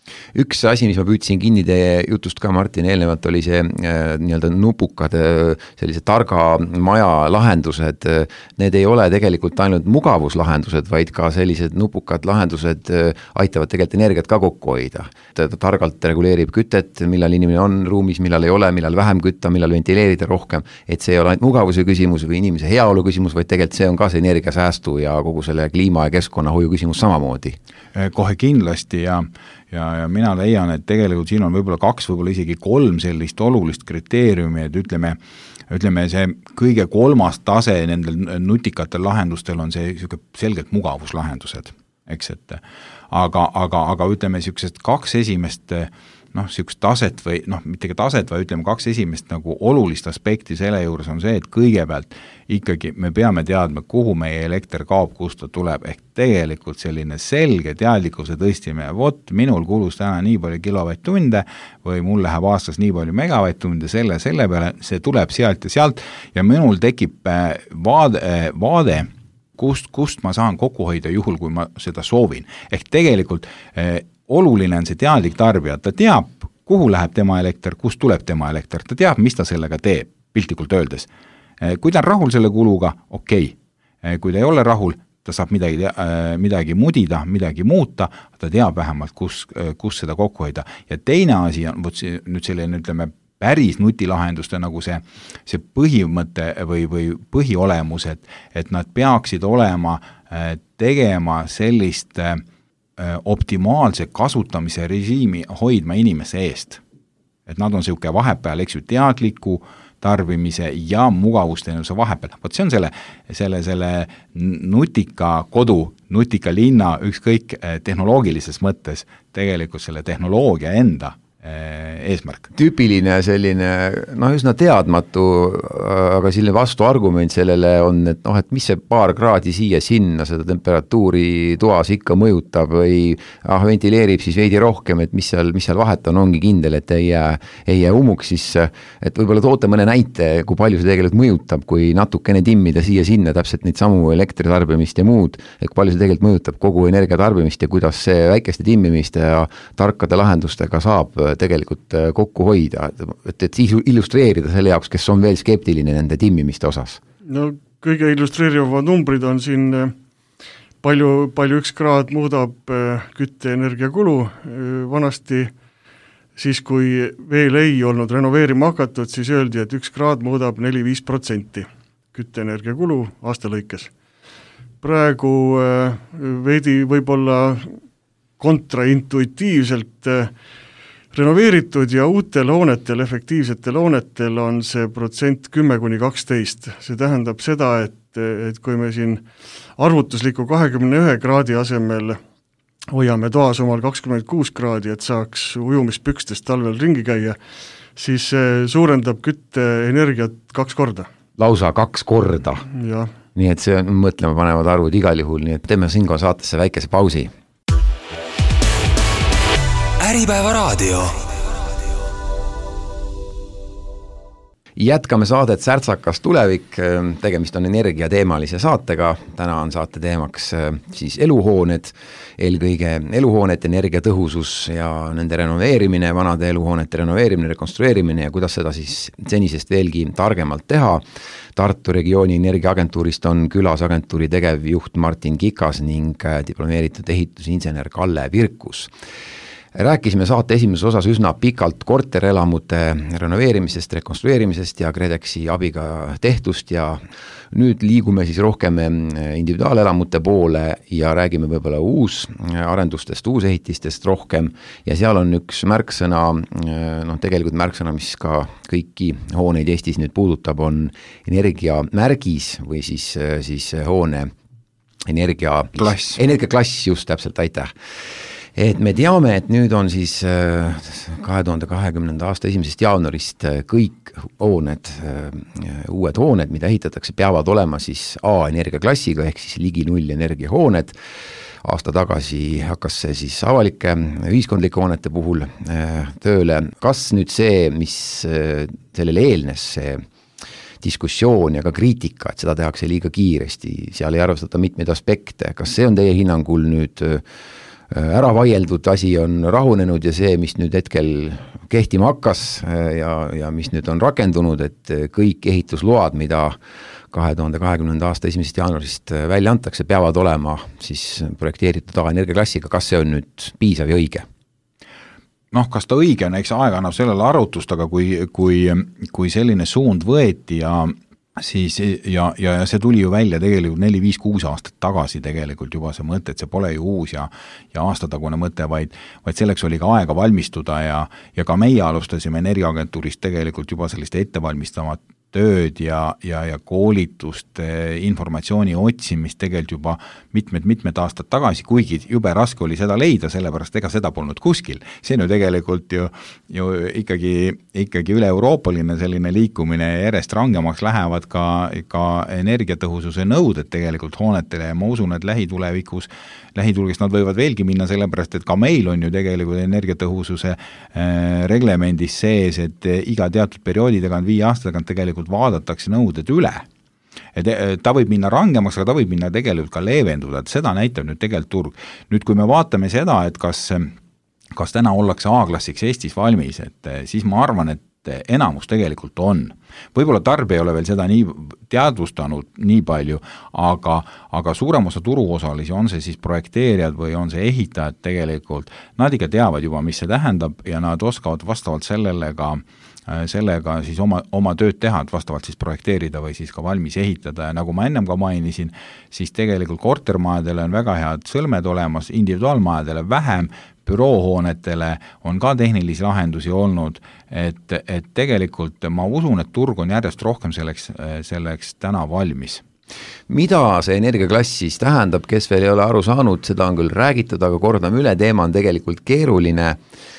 Üks asi, mis ma püüdsin kinni teie jutust ka, Martin, eelnevalt oli see äh, nii-öelda nupukad, sellise targa maja lahendused. Need ei ole tegelikult ainult mugavuslahendused, vaid ka sellised nupukad lahendused aitavad tegelikult energiat ka kokku hoida. Ta targalt reguleerib kütet, millal inimene on ruumis, millal ei ole, millal vähem kütta, millal ventileerida rohkem. Et see ei ole ainult mugavuse küsimus või inimese heaolu küsimus, vaid tegelikult see on ka see energiasäästu ja kogu selle kliima ja keskkonnahoiu küsimus samamoodi. Kohe kindlasti ja Ja, ja mina leian, et tegelikult siin on võib-olla kaks, võib-olla isegi kolm sellist olulist kriteeriumi, et ütleme, ütleme see kõige kolmas tase nendel nutikatel lahendustel on see selgelt mugavuslahendused, eks, et aga, aga, aga ütleme siuksed kaks esimest noh, siukest taset või noh, mitte ka taset, või ütleme kaks esimest nagu olulist aspekti selle juures on see, et kõigepealt ikkagi me peame teadma, kuhu meie elekter kaob, kust ta tuleb, ehk tegelikult selline selge teadlikkuse tõstimine, vot minul kulus täna nii palju kilovatt-tunde või mul läheb aastas nii palju megavatt-tunde selle, selle peale, see tuleb sealt ja sealt ja minul tekib vaade, vaade kust, kust ma saan kokku hoida juhul, kui ma seda soovin. Ehk tegelikult eh, oluline on see teadlik tarbija, ta teab, kuhu läheb tema elekter, kust tuleb tema elekter, ta teab, mis ta sellega teeb, piltlikult öeldes. Kui ta on rahul selle kuluga, okei. Okay. Kui ta ei ole rahul, ta saab midagi, midagi mudida, midagi muuta, ta teab vähemalt, kus, kus seda kokku hoida. Ja teine asi on võt, nüüd selline, ütleme, päris nutilahenduste nagu see, see põhimõte või, või põhiolemus, et, et nad peaksid olema, tegema sellist optimaalse kasutamise režiimi hoidma inimese eest. Et nad on siuke vahepeal, eks ju, teadliku tarbimise ja mugavusteenuse vahepeal. Võt see on selle, selle, selle nutika kodu, nutika linna, ükskõik tehnoloogilises mõttes tegelikult selle tehnoloogia enda eesmärk. Tüüpiline selline, noh, üsna teadmatu, aga selline vastuargument sellele on, et noh, et mis see paar kraadi siia sinna seda temperatuuri toas ikka mõjutab või ah, ventileerib siis veidi rohkem, et mis seal, mis seal vahet on, ongi kindel, et ei jää, ei jää umuks siis, et võib-olla toote mõne näite, kui palju see tegelikult mõjutab, kui natukene timmida siia sinna täpselt neid samu elektritarbimist ja muud, et palju see tegelikult mõjutab kogu energiatarbimist ja kuidas see väikeste timmimiste ja tarkade lahendustega saab tegelikult kokku hoida, et, et illustreerida selle jaoks, kes on veel skeptiline nende timmimiste osas. No kõige illustreerivad numbrid on siin palju, palju üks kraad muudab kütteenergia kulu. Vanasti siis, kui veel ei olnud renoveerima hakatud, siis öeldi, et üks kraad muudab neli viis protsenti kütteenergia kulu aasta lõikes. Praegu veidi võib-olla kontraintuitiivselt renoveeritud ja uutel hoonetel, efektiivsetel hoonetel on see protsent kümme kuni kaksteist. See tähendab seda, et, et kui me siin arvutusliku kahekümne ühe kraadi asemel hoiame toas omal kakskümmend kuus kraadi, et saaks ujumispükstest talvel ringi käia, siis suurendab kütteenergiat kaks korda. Lausa kaks korda. Ja. Nii et see on mõtlema panevad arvud igal juhul, nii et teeme siinkohal saatesse väikese pausi. Äripäeva raadio. Jätkame saadet Särtsakas tulevik, tegemist on energiateemalise saatega, täna on saate teemaks siis eluhooned, eelkõige eluhoonete energiatõhusus ja nende renoveerimine, vanade eluhoonete renoveerimine, rekonstrueerimine ja kuidas seda siis senisest veelgi targemalt teha. Tartu regiooni energiaagentuurist on külas agentuuri tegevjuht Martin Kikas ning diplomeeritud ehitusinsener Kalle Virkus. Rääkisime saate esimeses osas üsna pikalt korterelamute renoveerimisest, rekonstrueerimisest ja KredExi abiga tehtust ja nüüd liigume siis rohkem individuaalelamute poole ja räägime võib-olla uus arendustest, uusehitistest rohkem ja seal on üks märksõna, noh tegelikult märksõna, mis ka kõiki hooneid Eestis nüüd puudutab, on energiamärgis või siis, siis hoone energiaklass, energiaklass just täpselt, aitäh. Et me teame, et nüüd on siis kahe tuhande kahekümnenda aasta esimesest jaanuarist kõik hooned, uued hooned, mida ehitatakse, peavad olema siis A-energiaklassiga ehk siis ligi null energiahooned. Aasta tagasi hakkas see siis avalike ühiskondlike hoonete puhul tööle. Kas nüüd see, mis sellele eelnes, see diskussioon ja ka kriitika, et seda tehakse liiga kiiresti, seal ei arvestata mitmeid aspekte, kas see on teie hinnangul nüüd ära vaieldud, asi on rahunenud ja see, mis nüüd hetkel kehtima hakkas ja, ja mis nüüd on rakendunud, et kõik ehitusload, mida kahe tuhande kahekümnenda aasta esimesest jaanuarist välja antakse, peavad olema siis projekteeritud A-energiaklassiga, kas see on nüüd piisav ja õige? Noh, kas ta õige on, eks aeg annab sellele arutust, aga kui, kui, kui selline suund võeti ja siis ja, ja, ja see tuli ju välja tegelikult neli, viis, kuus aastat tagasi tegelikult juba see mõte, et see pole ju uus ja, ja aastatagune mõte, vaid, vaid selleks oli ka aega valmistuda ja, ja ka meie alustasime Energiaagentuurist tegelikult juba sellist ettevalmistavat tööd ja, ja, ja koolitust, informatsiooni otsimist tegelikult juba mitmed-mitmed aastad tagasi, kuigi jube raske oli seda leida, sellepärast ega seda polnud kuskil. See on ju tegelikult ju, ju ikkagi, ikkagi üle-euroopaline selline liikumine ja järjest rangemaks lähevad ka, ka energiatõhususe nõuded tegelikult hoonetele ja ma usun, et lähitulevikus, lähitulevikus nad võivad veelgi minna, sellepärast et ka meil on ju tegelikult energiatõhususe äh, reglemendis sees, et iga teatud perioodi tagant, viie aasta tagant tegelikult vaadatakse nõuded üle. Et ta võib minna rangemaks, aga ta võib minna tegelikult ka leevenduda, et seda näitab nüüd tegelikult turg. Nüüd, kui me vaatame seda, et kas, kas täna ollakse A-klassiks Eestis valmis, et siis ma arvan, et enamus tegelikult on. Võib-olla tarbija ei ole veel seda nii teadvustanud nii palju, aga, aga suurem osa turuosalisi, on see siis projekteerijad või on see ehitajad tegelikult, nad ikka teavad juba, mis see tähendab ja nad oskavad vastavalt sellele ka sellega siis oma, oma tööd teha, et vastavalt siis projekteerida või siis ka valmis ehitada ja nagu ma ennem ka mainisin, siis tegelikult kortermajadele on väga head sõlmed olemas, individuaalmajadele vähem, büroohoonetele on ka tehnilisi lahendusi olnud, et, et tegelikult ma usun, et turg on järjest rohkem selleks, selleks täna valmis. Mida see energiaklass siis tähendab, kes veel ei ole aru saanud, seda on küll räägitud, aga kordame üle, teema on tegelikult keeruline.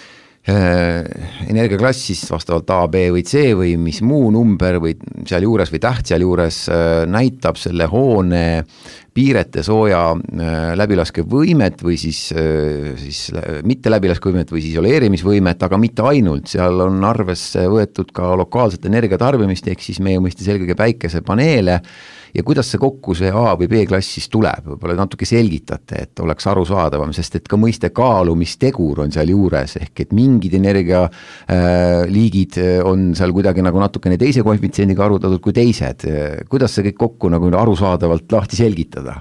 Energiaklass siis vastavalt A, B või C või mis muu number või seal juures või täht seal juures näitab selle hoone piirete sooja läbilaskev võimet või siis, siis mitte läbilaskev võimet või siis isoleerimisvõimet, aga mitte ainult, seal on arvesse võetud ka lokaalset energiatarbimist, ehk siis meie mõistes eelkõige päikesepaneele ja kuidas see kokku see A või B klass siis tuleb, võib-olla natuke selgitate, et oleks arusaadavam, sest et ka mõiste kaalumistegur on seal juures, ehk et mingid energialiigid on seal kuidagi nagu natukene teise koefitsiendiga arvutatud kui teised. Kuidas see kõik kokku nagu arusaadavalt lahti selgitada?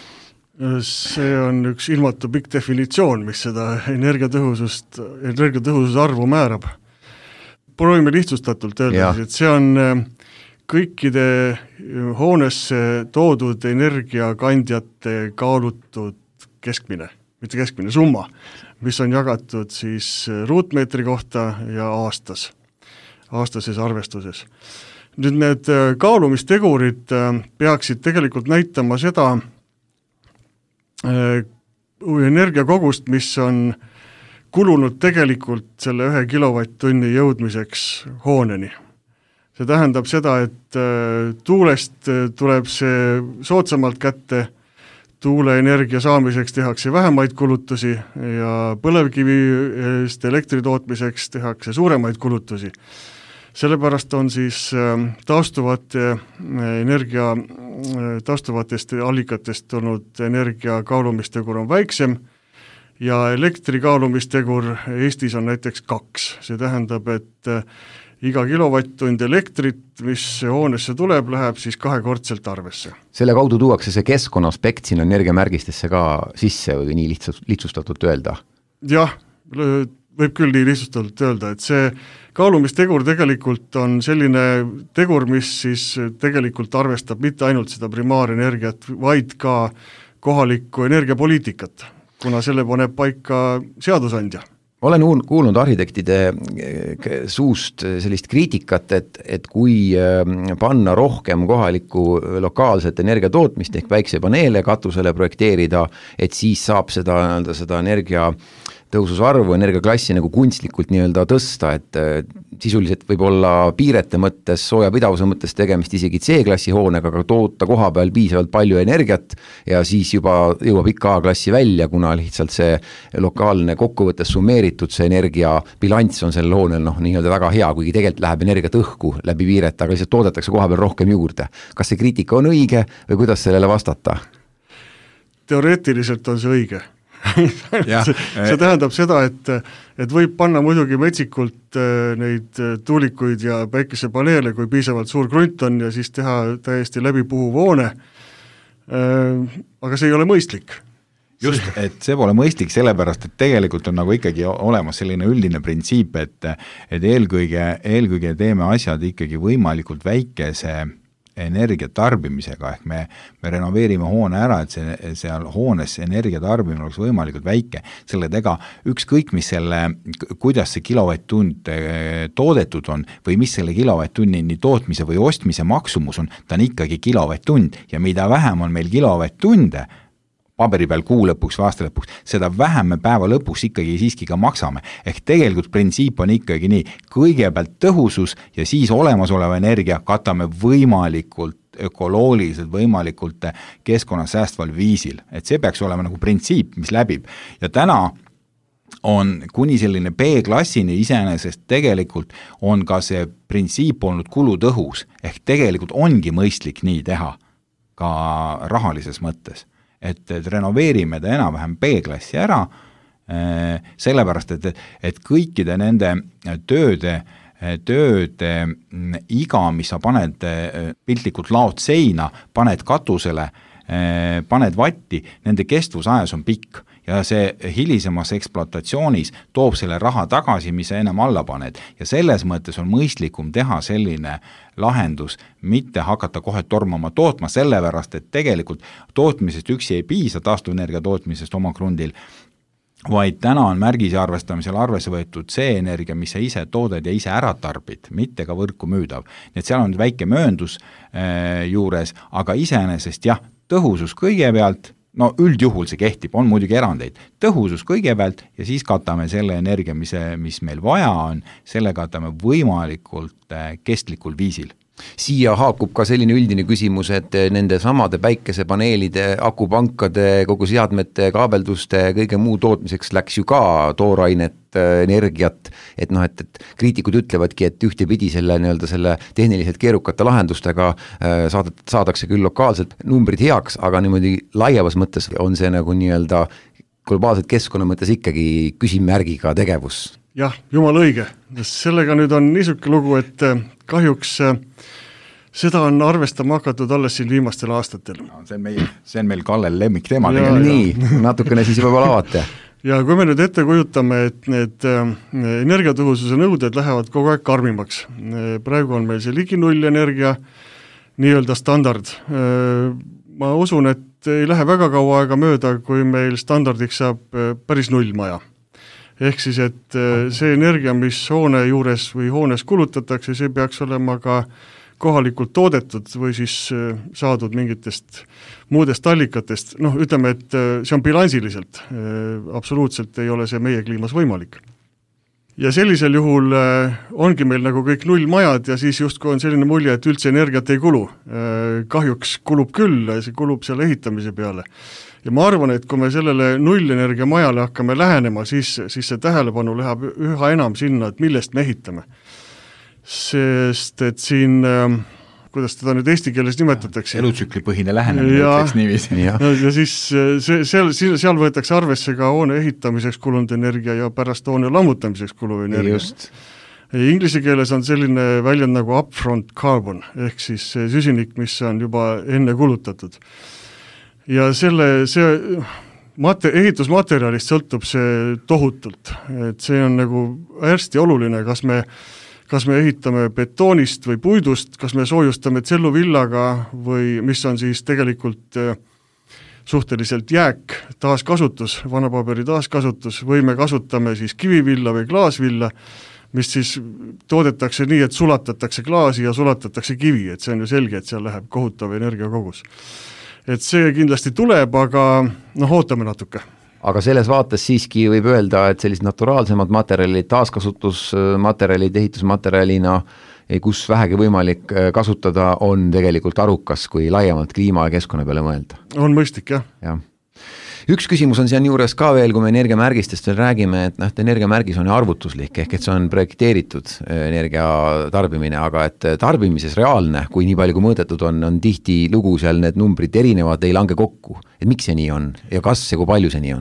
See on üks ilmatu pikk definitsioon, mis seda energiatõhusust, energiatõhususe arvu määrab. Proovime lihtsustatult öelda, et see on kõikide hoonesse toodud energiakandjate kaalutud keskmine, mitte keskmine summa, mis on jagatud siis ruutmeetri kohta ja aastas, aastases arvestuses. Nüüd need kaalumistegurid peaksid tegelikult näitama seda energiakogust, mis on kulunud tegelikult selle ühe kilovatt-tunni jõudmiseks hooneni. See tähendab seda, et tuulest tuleb see soodsamalt kätte, tuuleenergia saamiseks tehakse vähemaid kulutusi ja põlevkivist elektri tootmiseks tehakse suuremaid kulutusi. Sellepärast on siis taastuvate energia, taastuvatest allikatest olnud energia kaalumistegur on väiksem ja elektri kaalumistegur Eestis on näiteks kaks. See tähendab, et iga kilovatt-tund elektrit, mis hoonesse tuleb, läheb siis kahekordselt arvesse. Selle kaudu tuuakse see keskkonna aspekt siin energiamärgistesse ka sisse või nii lihtsustatult öelda? Jah, võib küll nii lihtsustatult öelda, et see kaalumistegur tegelikult on selline tegur, mis siis tegelikult arvestab mitte ainult seda primaarenergiat, vaid ka kohalikku energiapoliitikat, kuna selle paneb paika seadusandja. Olen kuulnud arhitektide suust sellist kriitikat, et, et kui panna rohkem kohalikku lokaalset energiatootmist ehk päiksepaneele katusele projekteerida, et siis saab seda, seda energia tõususarvu, energiaklassi nagu kunstlikult nii-öelda tõsta, et sisuliselt võib olla piirete mõttes, soojapidavuse mõttes tegemist isegi C-klassi hoonega, aga toota koha peal piisavalt palju energiat ja siis juba jõuab ikka A-klassi välja, kuna lihtsalt see lokaalne kokkuvõttes summeeritud see energiabilanss on sellel hoonel noh, nii-öelda väga hea, kuigi tegelikult läheb energiat õhku läbi piirete, aga lihtsalt toodetakse koha peal rohkem juurde. Kas see kriitika on õige või kuidas sellele vastata? Teoreetiliselt on see õige. see, see tähendab seda, et, et võib panna muidugi metsikult neid tuulikuid ja päikesepaneele, kui piisavalt suur krunt on ja siis teha täiesti läbipuhuv hoone, aga see ei ole mõistlik. Just, et see pole mõistlik sellepärast, et tegelikult on nagu ikkagi olemas selline üldine printsiip, et, et eelkõige, eelkõige teeme asjad ikkagi võimalikult väikese energia tarbimisega, ehk me, me renoveerime hoone ära, et see, seal hoones energia tarbimine oleks võimalikult väike, selle tega ükskõik, mis selle, kuidas see kilovatt-tund toodetud on või mis selle kilovatt-tunni nii tootmise või ostmise maksumus on, ta on ikkagi kilovatt-tund ja mida vähem on meil kilovatt-tunde paberi peal kuu lõpuks või aasta lõpuks, seda vähem me päeva lõpuks ikkagi siiski ka maksame. Ehk tegelikult printsiip on ikkagi nii, kõigepealt tõhusus ja siis olemasoleva energia katame võimalikult ökoloogiliselt, võimalikult keskkonnasäästval viisil. Et see peaks olema nagu printsiip, mis läbib. Ja täna on kuni selline B-klassini iseenesest tegelikult on ka see printsiip olnud kulutõhus. Ehk tegelikult ongi mõistlik nii teha ka rahalises mõttes. Et, et renoveerime ta enam-vähem B-klassi ära, sellepärast, et, et kõikide nende tööde, tööde iga, mis sa paned piltlikult laot seina, paned katusele, paned vatti, nende kestvusajas on pikk ja see hilisemas ekspluatatsioonis toob selle raha tagasi, mis sa ennem alla paned. Ja selles mõttes on mõistlikum teha selline lahendus, mitte hakata kohe tormama tootma, sellepärast, et tegelikult tootmisest üksi ei piisa taastuvenergia tootmisest oma krundil, vaid täna on märgise arvestamisel arvesse võetud see energia, mis sa ise toodad ja ise ära tarbid, mitte ka võrku müüdav. Nii et seal on väike mööndus äh, juures, aga iseenesest jah, tõhusus kõigepealt, no üldjuhul see kehtib, on muidugi erandeid. Tõhusus kõigepealt ja siis katame selle energia, mis, mis meil vaja on, selle katame võimalikult kestlikul viisil. Siia haakub ka selline üldine küsimus, et nende samade päikesepaneelide, akupankade, kogu seadmete, kaabelduste, kõige muu tootmiseks läks ju ka toorainet, energiat, et noh, et, et kriitikud ütlevadki, et ühtepidi selle, nii-öelda selle tehniliselt keerukate lahendustega saadet, saadakse küll lokaalselt numbrid heaks, aga niimoodi laiavas mõttes on see nagu nii-öelda globaalselt keskkonna mõttes ikkagi küsimärgiga tegevus. Jah, jumal õige. Sellega nüüd on niisuke lugu, et kahjuks seda on arvestama hakatud alles siin viimastel aastatel. No, see, on meil, see on meil Kallel lemmik teema. Ja, nii, natukene siis juba avate. Ja kui me nüüd ette kujutame, et need energiatõhususe nõuded lähevad kogu aeg karmimaks. Praegu on meil see ligi null energia nii-öelda standard. Ma usun, et ei lähe väga kaua aega mööda, kui meil standardiks saab päris null maja. Ehk siis, et see energia, mis hoone juures või hoones kulutatakse, see peaks olema ka kohalikult toodetud või siis saadud mingitest muudest allikatest. Noh, ütleme, et see on bilansiliselt. Absoluutselt ei ole see meie kliimas võimalik. Ja sellisel juhul ongi meil nagu kõik nullmajad ja siis justkui on selline mulje, et üldse energiat ei kulu. Kahjuks kulub küll, see kulub seal ehitamise peale. Ja ma arvan, et kui me sellele nullenergia majale hakkame lähenema, siis, siis see tähelepanu läheb üha enam sinna, et millest me ehitame. Sest et siin, kuidas teda nüüd eesti keeles nimetatakse? Elutsüklipõhine lähenemine, ütleks niiviisi. Ja, ja siis see, seal, seal võetakse arvesse ka hoone ehitamiseks kulunud energia ja pärast hoone lammutamiseks kuluv energia. Just. Inglise keeles on selline väljend nagu upfront carbon, ehk siis see süsinik, mis on juba enne kulutatud. Ja selle, see mate, ehitusmaterjalist sõltub see tohutult, et see on nagu hästi oluline, kas me, kas me ehitame betoonist või puidust, kas me soojustame tselluvillaga või mis on siis tegelikult suhteliselt jääk, taaskasutus, vanapaberi taaskasutus või me kasutame siis kivivilla või klaasvilla, mis siis toodetakse nii, et sulatatakse klaasi ja sulatatakse kivi, et see on ju selge, et seal läheb kohutav energiakogus. Et see kindlasti tuleb, aga noh, ootame natuke. Aga selles vaates siiski võib öelda, et sellised naturaalsemad materjalid, taaskasutusmaterjalid, ehitusmaterjalina, kus vähegi võimalik kasutada, on tegelikult arukas, kui laiemalt kliima ja keskkonna peale mõelda. On mõistlik, jah. jah. Üks küsimus on siin juures ka veel, kui me energiamärgistest veel räägime, et noh, et energiamärgis on arvutuslik, ehk et see on projekteeritud energia tarbimine, aga et tarbimises reaalne, kui nii palju kui mõõdetud on, on tihti lugu seal need numbrid erinevad, ei lange kokku. Et miks see nii on ja kas ja kui palju see nii on?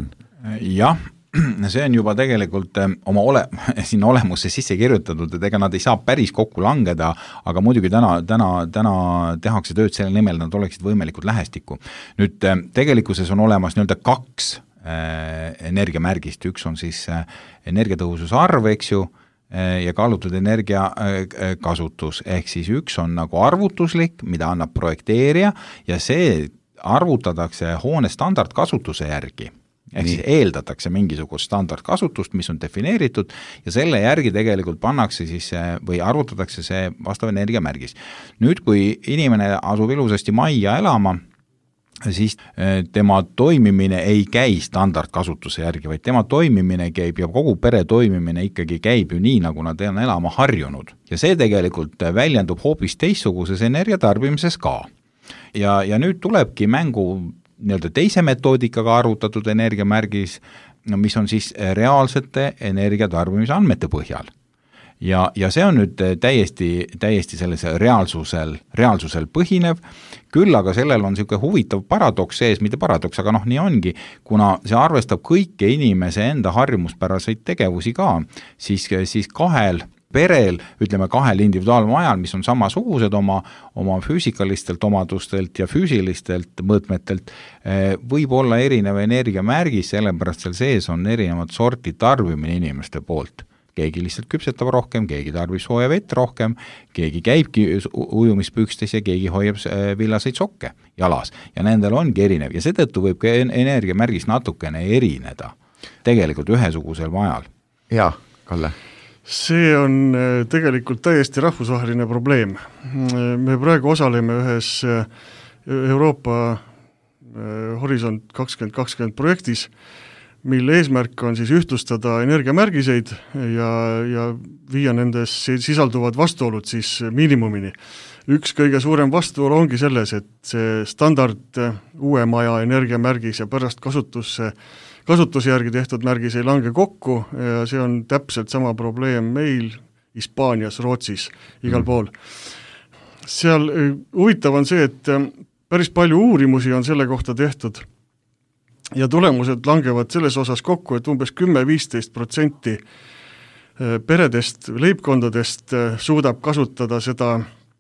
jah, see on juba tegelikult oma ole, sinna olemusse sisse kirjutatud, et ega nad ei saa päris kokku langeda, aga muidugi täna, täna, täna tehakse tööd selle nimel, nad oleksid võimalikult lähestikku. Nüüd tegelikkuses on olemas nii-öelda kaks äh, energiamärgist, üks on siis äh, energiatõhususe arv, eks ju, äh, ja kaalutud energia äh, kasutus, ehk siis üks on nagu arvutuslik, mida annab projekteerija ja see arvutatakse hoone standardkasutuse järgi. Ehk siis eeldatakse mingisugust standardkasutust, mis on defineeritud ja selle järgi tegelikult pannakse siis või arvutatakse see vastav energiamärgis. Nüüd, kui inimene asub ilusasti majja elama, siis tema toimimine ei käi standardkasutuse järgi, vaid tema toimimine käib ja kogu pere toimimine ikkagi käib ju nii, nagu nad on elama harjunud. Ja see tegelikult väljendub hoopis teistsuguses energiatarbimises ka. Ja, ja nüüd tulebki mängu nii-öelda teise metoodikaga arvutatud energiamärgis, mis on siis reaalsete energiatarbimise andmete põhjal. Ja, ja see on nüüd täiesti, täiesti sellise reaalsusel, reaalsusel põhinev, küll aga sellel on niisugune huvitav paradoks sees, mitte paradoks, aga noh, nii ongi, kuna see arvestab kõike inimese enda harjumuspäraseid tegevusi ka, siis, siis kahel perel, ütleme kahel individuaalmajal, mis on samasugused oma, oma füüsikalistelt omadustelt ja füüsilistelt mõõtmetelt, võib olla erinev energiamärgis, sellepärast seal sees on erinevad sorti tarbimine inimeste poolt. Keegi lihtsalt küpsetab rohkem, keegi tarbib sooja vett rohkem, keegi käibki ujumispükstes ja keegi hoiab villaseid sokke jalas. Ja nendel ongi erinev ja seetõttu võib ka energiamärgis natukene erineda tegelikult ühesugusel majal. Jaa, Kalle. See on tegelikult täiesti rahvusvaheline probleem. Me praegu osaleme ühes Euroopa Horisont kakskümmend kakskümmend projektis, mille eesmärk on siis ühtlustada energiamärgiseid ja, ja viia nendes sisalduvad vastuolud siis miinimumini. Üks kõige suurem vastuolu ongi selles, et see standard uue maja energiamärgis ja pärast kasutusse kasutuse järgi tehtud märgis ei lange kokku ja see on täpselt sama probleem meil Hispaanias, Rootsis, igal mm. pool. Seal huvitav on see, et päris palju uurimusi on selle kohta tehtud ja tulemused langevad selles osas kokku, et umbes kümme kuni viisteist protsenti peredest, leibkondadest suudab kasutada seda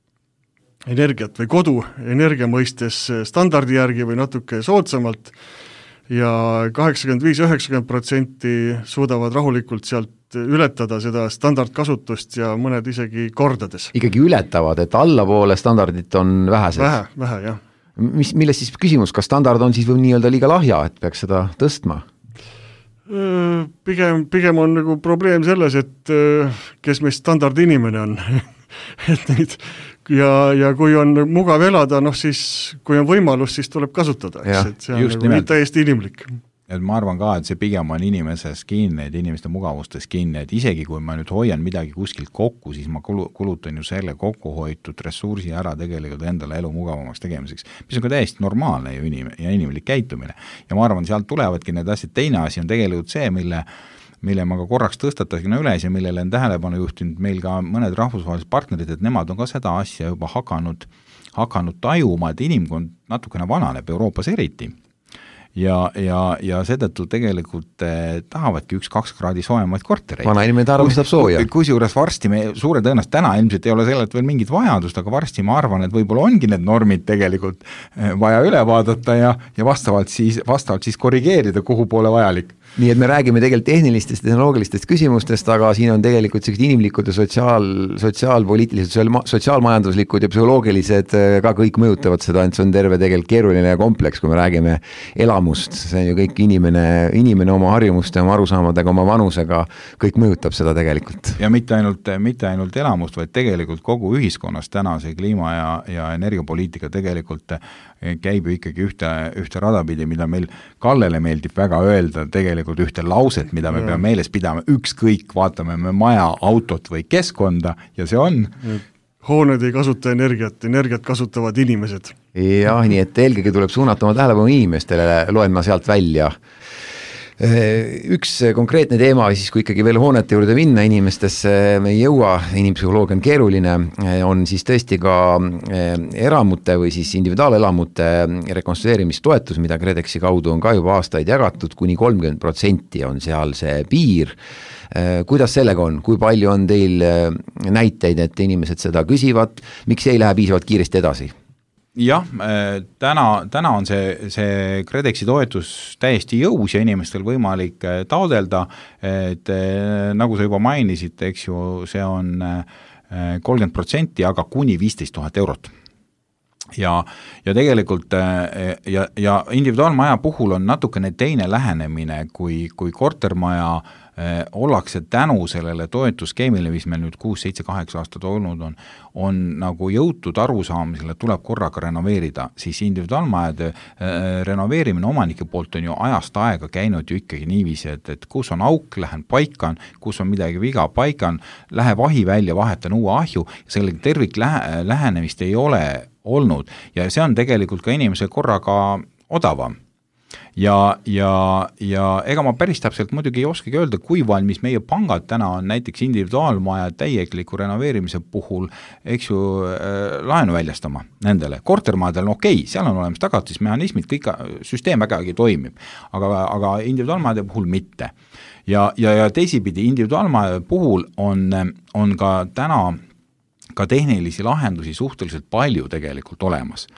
energiat või kodu energia mõistes standardi järgi või natuke soodsamalt ja kaheksakümmend viis kuni üheksakümmend protsenti suudavad rahulikult sealt ületada seda standardkasutust ja mõned isegi kordades. Ikkagi ületavad, et allapoole standardit on vähesed? Vähe, vähe, jah. Mis, milles siis küsimus, kas standard on siis või nii-öelda liiga lahja, et peaks seda tõstma? Pigem, pigem on nagu probleem selles, et kes meist standard inimene on. et neid ja, ja kui on mugav elada, noh siis, kui on võimalus, siis tuleb kasutada. Et see on nagu täiesti inimlik. Et ma arvan ka, et see pigem on inimeses kinni, et inimeste mugavustes kinni, et isegi kui ma nüüd hoian midagi kuskilt kokku, siis ma kulutan ju selle kokkuhoitud ressursi ära tegelikult endale elu mugavamaks tegemiseks, mis on ka täiesti normaalne ju inim- ja inimlik käitumine. Ja ma arvan, sealt tulevadki need asjad. Teine asi on tegelikult see, mille mille ma ka korraks tõstatasin üles ja millele on tähelepanu juhtinud meil ka mõned rahvusvahelised partnerid, et nemad on ka seda asja juba hakanud, hakanud tajuma, et inimkond natukene vananeb Euroopas eriti. Ja, ja, ja seetõttu tegelikult eh, tahavadki üks-kaks kraadi soojemaid kortereid. Vana inimene arvustab sooja. Kus juures varsti me suure tõenäoliselt täna ilmselt ei ole sellelt veel mingit vajadust, aga varsti ma arvan, et võib-olla ongi need normid tegelikult vaja üle vaadata ja, ja vastavalt, siis, vastavalt siis korrigeerida, kuhu poole vajalik. Nii et me räägime tegelikult tehnilistest ja tehnoloogilistest küsimustest, aga siin on tegelikult sellised inimlikud ja sotsiaal, sotsiaalpoliitilised, sotsiaalmajanduslikud ja psühholoogilised ka kõik mõjutavad seda, et see on terve tegelikult keeruline kompleks, kui me räägime elamust. See on ju kõik inimene, inimene oma harjumuste, oma arusaamadega, oma vanusega, kõik mõjutab seda tegelikult. Ja mitte ainult, mitte ainult elamust, vaid tegelikult kogu ühiskonnas täna see kliima ja, ja energiapoliitika tegelikult käib ju ikkagi ühte, ühte radapidi, mida meil Kallele meeldib väga öelda, tegelikult ühte lauset, mida me peame meeles pidama, ükskõik, vaatame me maja, autot või keskkonda ja see on. Hooned ei kasuta energiat, energiat kasutavad inimesed. Jah, nii et eelkõige tuleb suunata oma tähelepanu inimestele, loen ma sealt välja. Üks konkreetne teema, siis kui ikkagi veel hoonete juurde minna, inimestesse me ei jõua, inimpsühholoogia on keeruline, on siis tõesti ka eramute või siis individuaalelamute rekonstrueerimistoetus, mida KredExi kaudu on ka juba aastaid jagatud, kuni kolmkümmend protsenti on seal see piir. Kuidas sellega on? Kui palju on teil näiteid, et inimesed seda küsivad? Miks ei lähe piisavalt kiiresti edasi? Jah, täna, täna on see, see KredExi toetus täiesti jõus ja inimestel võimalik taodelda, et nagu sa juba mainisid, eks ju, see on kolmkümmend protsenti, aga kuni viisteist tuhat eurot. Ja, ja tegelikult ja, ja individuaalmaja puhul on natukene teine lähenemine kui, kui kortermaja ollakse tänu sellele toetusskeemile, mis meil nüüd kuus, seitse, kaheksa aastat olnud on, on nagu jõutud arusaamisele, et tuleb korraga renoveerida, siis individuaalmajade renoveerimine omanike poolt on ju ajast aega käinud ju ikkagi niiviisi, et, et kus on auk, lähen paikan, kus on midagi viga paikan, läheb ahi välja, vahetan uue ahju, selle tervik lähe, lähenemist ei ole olnud ja see on tegelikult ka inimese korraga odavam. Ja, ja, ja ega ma päris täpselt muidugi ei oskagi öelda, kui valmis meie pangad täna on näiteks individuaalmaja täiekliku renoveerimise puhul, eks ju, äh, laenu väljastama nendele. Kortermaadel on okei, seal on olemas tagatismehhanismid, kõik süsteem vägagi toimib, aga, aga individuaalmaade puhul mitte. Ja, ja, ja teisipidi individuaalmaja puhul on, on ka täna ka tehnilisi lahendusi suhteliselt palju tegelikult olemas.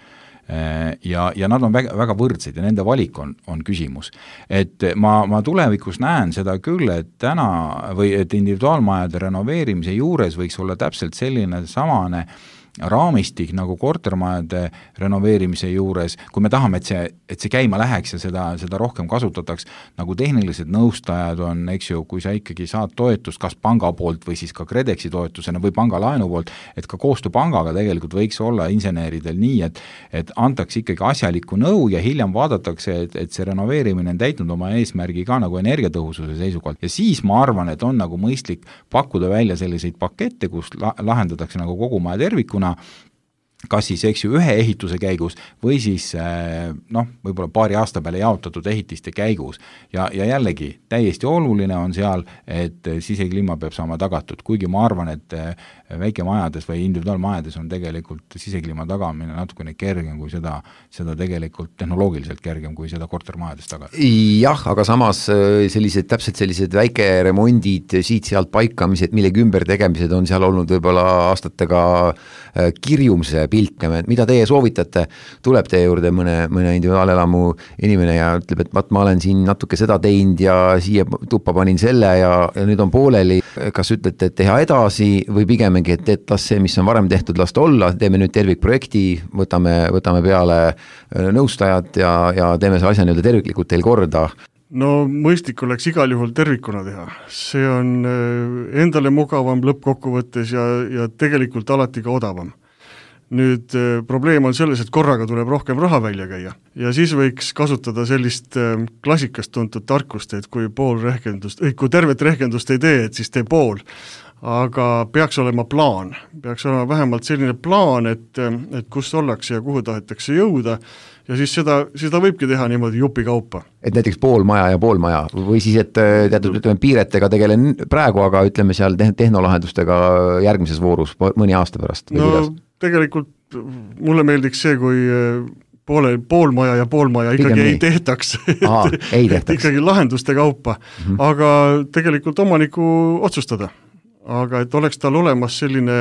Ja, ja nad on väga, väga võrdsed ja nende valik on, on küsimus. Et ma, ma tulevikus näen seda küll, et täna või et individuaalmajade renoveerimise juures võiks olla täpselt selline samane raamistik nagu kortermajade renoveerimise juures, kui me tahame, et see, et see käima läheks ja seda, seda rohkem kasutataks, nagu tehnilised nõustajad on, eks ju, kui sa ikkagi saad toetust kas panga poolt või siis ka KredExi toetusena või panga laenu poolt, et ka koostöö pangaga tegelikult võiks olla inseneridel nii, et, et antaks ikkagi asjalikku nõu ja hiljem vaadatakse, et, et see renoveerimine on täitnud oma eesmärgi ka nagu energiatõhususe seisukohalt. Ja siis ma arvan, et on nagu mõistlik pakkuda välja selliseid pakette, kus la- lahendatakse nagu kogu maja tervikuna, kas siis eks ju ühe ehituse käigus või siis noh, võib-olla paari aasta peale jaotatud ehitiste käigus ja, ja jällegi täiesti oluline on seal, et sisekliima peab saama tagatud, kuigi ma arvan, et väikemajades või individuaalmajades on tegelikult sisekliima tagamine natukene kergem kui seda, seda tegelikult tehnoloogiliselt kergem kui seda kortermajades tagada. Jah, aga samas sellised, täpselt sellised väikeremondid, siit-sealt paikamised, millegi ümber tegemised on seal olnud võib-olla aastatega kirjumse pilt, mida teie soovitate, tuleb teie juurde mõne, mõne individuaalelamu inimene ja ütleb, et vaat ma olen siin natuke seda teinud ja siia tuppa panin selle ja, ja nüüd on pooleli, kas ütlete, et teha edasi või pigemegi, et, et las see, mis on varem tehtud, lasta olla, teeme nüüd tervikprojekti, võtame, võtame peale nõustajad ja, ja teeme see asja nii-öelda terviklikult teil korda? No mõistlik oleks igal juhul tervikuna teha. See on endale mugavam lõppkokkuvõttes ja, ja tegelikult alati ka odavam. Nüüd probleem on selles, et korraga tuleb rohkem raha välja käia ja siis võiks kasutada sellist klassikast tuntud tarkust, et kui pool rehkendust, kui tervet rehkendust ei tee, et siis tee pool, aga peaks olema plaan, peaks olema vähemalt selline plaan, et, et kus ollakse ja kuhu tahetakse jõuda ja siis seda, seda võibki teha niimoodi jupi kaupa. Et näiteks pool maja ja pool maja või siis, et teatud ütleme, piiretega tegelen praegu, aga ütleme seal tehnolahendustega järgmises voorus mõni aasta pärast või no, kuidas? Tegelikult mulle meeldiks see, kui poole, pool maja ja pool maja ikkagi Pigem ei nii. tehtaks, Aha, ei tehtaks. ikkagi lahenduste kaupa, mm-hmm. aga tegelikult omaniku otsustada. Aga et oleks tal olemas selline,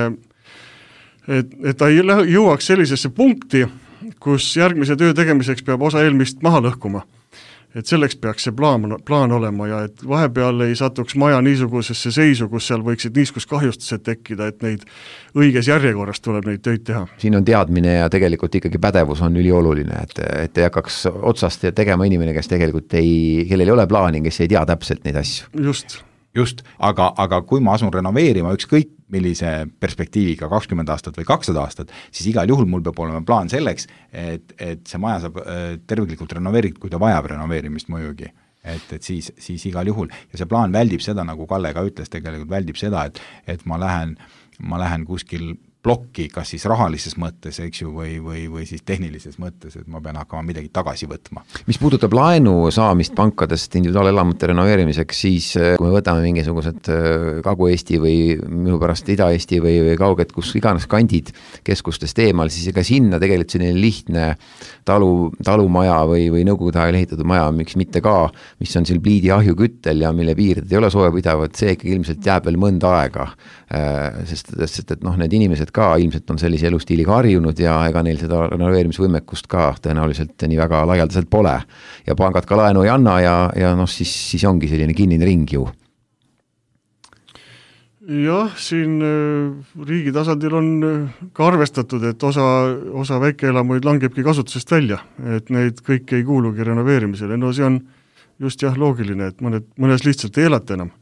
et, et ta ei jõuaks sellisesse punkti, kus järgmise töö tegemiseks peab osa eelmist maha lõhkuma. Et selleks peaks see plaan, plaan olema ja et vahepeal ei satuks maja niisugusesse seisu, kus seal võiksid niiskuskahjustused tekkida, et neid õiges järjekorras tuleb neid töid teha. Siin on teadmine ja tegelikult ikkagi pädevus on ülioluline, et, et ei hakkaks otsast tegema inimene, kes tegelikult ei, kellel ei ole plaani, kes ei tea täpselt neid asju. Just. Just, aga, aga kui ma asun renoveerima ükskõik millise perspektiiviga kakskümmend aastat või kakssada aastat, siis igal juhul mul peab olema plaan selleks, et, et see maja saab terviklikult renoveeritud, kui ta vajab renoveerimist muidugi. Et, et siis, siis igal juhul. Ja see plaan väldib seda, nagu Kalle ka ütles, tegelikult väldib seda, et, et ma lähen, ma lähen kuskil plokki, kas siis rahalises mõttes, eks ju, või, või, või siis tehnilises mõttes, et ma pean hakkama midagi tagasi võtma. Mis puudutab laenu saamist pankadest individuaalelamute renoveerimiseks, siis kui me võtame mingisugused Kagu-Eesti või minu pärast Ida-Eesti või, või kauged, kus iganes kandid keskustest eemal, siis ega sinna tegelikult selline lihtne talu, talumaja või, või nõukogude ajal ehitatud maja, miks mitte ka, mis on seal pliidi ahju küttel ja mille piirded ei ole soojapidavad, see ikkagi ilmselt jääb veel mõnda aega, sest, sest et noh, need inimesed ka ilmselt on sellise elustiiliga harjunud ja ega neil seda renoveerimisvõimekust ka tõenäoliselt nii väga laialdaselt pole. Ja pangad ka laenu ei anna ja, ja noh, siis, siis ongi selline kinnine ring ju. Jah, siin riigi tasandil on ka arvestatud, et osa, osa väikeelamuid langebki kasutusest välja, et neid kõik ei kuulugi renoveerimisele. No see on just jah loogiline, et mõned, mõnes lihtsalt ei elata enam.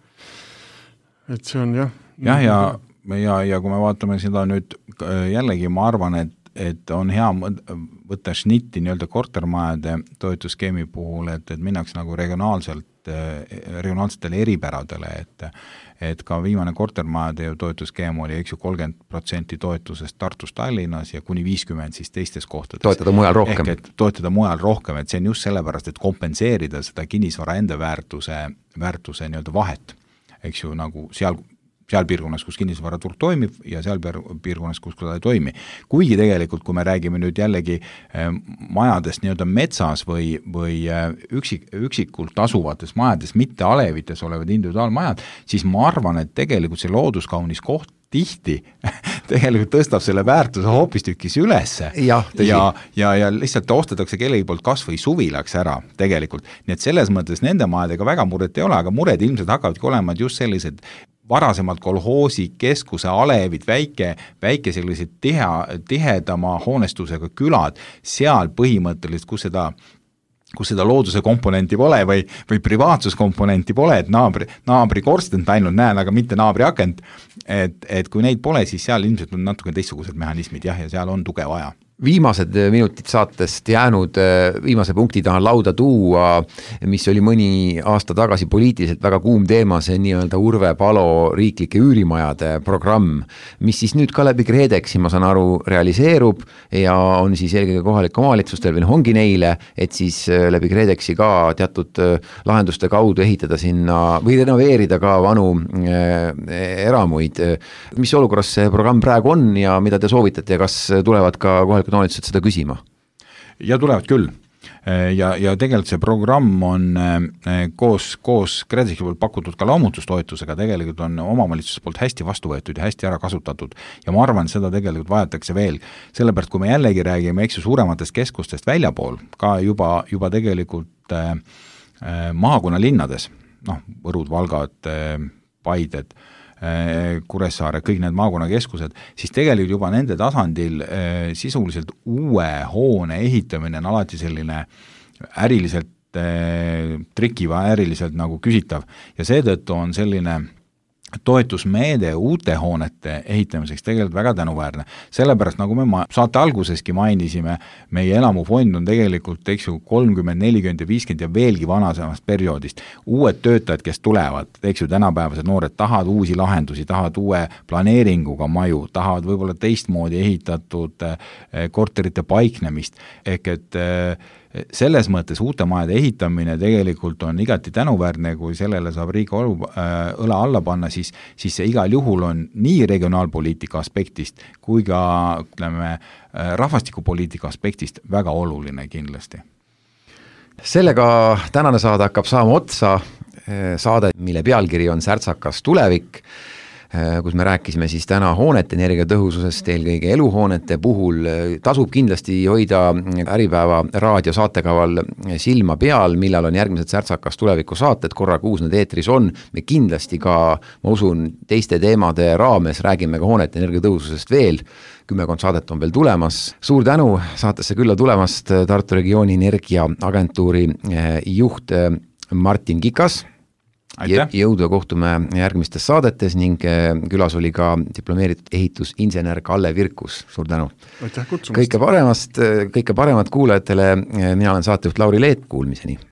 Et see on jah. Jah, ja Ja, ja kui me vaatame seda nüüd jällegi, ma arvan, et, et on hea võtta šnitti nii-öelda kortermajade toetusskeemi puhul, et, et minnaks nagu regionaalselt, regionaalsetele eripäradele, et, et ka viimane kortermajade toetusskeem oli, eks ju, kolmkümmend protsenti toetusest Tartus, Tallinnas ja kuni viiskümmend siis teistes kohtades. Toetada mujal rohkem. Ehk, et toetada mujal rohkem, et see on just sellepärast, et kompenseerida seda kinnisvara enda väärtuse, väärtuse nii-öelda vahet, eks ju, nagu seal seal piirkonnas, kus kinnisvaraturg toimib ja seal piirkonnas, kus seda ei toimi. Kuigi tegelikult, kui me räägime nüüd jällegi majadest nii-öelda metsas või, või üksik, üksikult asuvates majades, mitte alevites olevad individuaalmajad, siis ma arvan, et tegelikult see looduskaunis koht tihti tegelikult tõstab selle väärtuse hoopistükkis ülesse ja, ja, ja, ja lihtsalt ostetakse kellegi poolt kas või suvilaks ära tegelikult. Nii et selles mõttes nende majadega väga muret ei ole, aga mured ilmselt hakkavadki olema just sellised varasemalt kolhoosi keskuse alevid, väike, väike sellised tihe, tihedama hoonestusega külad, seal põhimõtteliselt, kus seda kus seda looduse komponenti pole või, või privaatsuskomponenti pole, et naabri, naabri korstent ainult näen, aga mitte naabri akent, et, et kui neid pole, siis seal ilmselt on natuke teistsugused mehhanismid, jah, ja seal on tuge vaja. Viimased minutid saatest jäänud, viimase punkti tahan lauda tuua, mis oli mõni aasta tagasi poliitiliselt väga kuum teema, see nii-öelda Urve Palo riiklike üürimajade programm, mis siis nüüd ka läbi Kreedexi, ma saan aru, realiseerub ja on siis eelkõige kohalik omavalitsustel või ongi neile, et siis läbi Kreedexi ka teatud lahenduste kaudu ehitada sinna või renoveerida ka vanu eramuid. Mis olukorras see programm praegu on ja mida te soovitate ja kas tulevad ka kohalik omavalitsused seda küsima? Ja tulevad küll. Ja, ja tegelikult see programm on koos, koos Kreedexi poolt pakutud ka loomutustoetusega, tegelikult on omavalitsuse poolt hästi vastu võetud ja hästi ära kasutatud. Ja ma arvan, seda tegelikult vajatakse veel. Sellepärast, kui me jällegi räägime eks ju suurematest keskustest väljapool, ka juba, juba tegelikult äh, maakonna linnades, noh, Võrud, Valgad, äh, Paided, Kuressaare, kõik need maakonnakeskused, siis tegelikult juba nende tasandil eh, sisuliselt uue hoone ehitamine on alati selline äriliselt eh, trikiva, äriliselt nagu küsitav ja seetõttu on selline toetusmeede uute hoonete ehitamiseks tegelikult väga tänuväärne. Sellepärast, nagu me saate alguseski mainisime, meie elamufond on tegelikult eks ju kolmkümmend, nelikümmend ja viiskümmend ja veelgi vanasemast perioodist. Uued töötajad, kes tulevad, eks ju tänapäevased noored, tahavad uusi lahendusi, tahavad uue planeeringuga maju, tahavad võib-olla teistmoodi ehitatud korterite paiknemist. Ehk et selles mõttes uute majade ehitamine tegelikult on igati tänuväärne, kui sellele saab riigi õla alla panna, siis, siis see igal juhul on nii regionaalpoliitika aspektist kui ka ütleme, rahvastikupoliitika aspektist väga oluline kindlasti. Sellega tänane saade hakkab saama otsa, saade, mille pealkiri on Särtsakas tulevik, kus me rääkisime siis täna hoonete energiatõhususest, eelkõige eluhoonete puhul. Tasub kindlasti hoida Äripäeva raadio saatekaval silma peal, millal on järgmised Särtsakas tuleviku saated, korra kuus need eetris on. Me kindlasti ka, ma usun, teiste teemade raames räägime ka hoonete energiatõhususest veel. Kümmekond saadet on veel tulemas. Suur tänu saatesse külla tulemast Tartu regiooni energiaagentuuri juht Martin Kikas. Aitäh. Jõudu ja kohtume järgmistes saadetes ning külas oli ka diplomeeritud ehitusinsener Kalle Virkus. Suur tänu. Aitäh kutsumast. Kõike paremast, kõike paremat kuulajatele. Mina olen saatejuht Lauri Leet, kuulmiseni.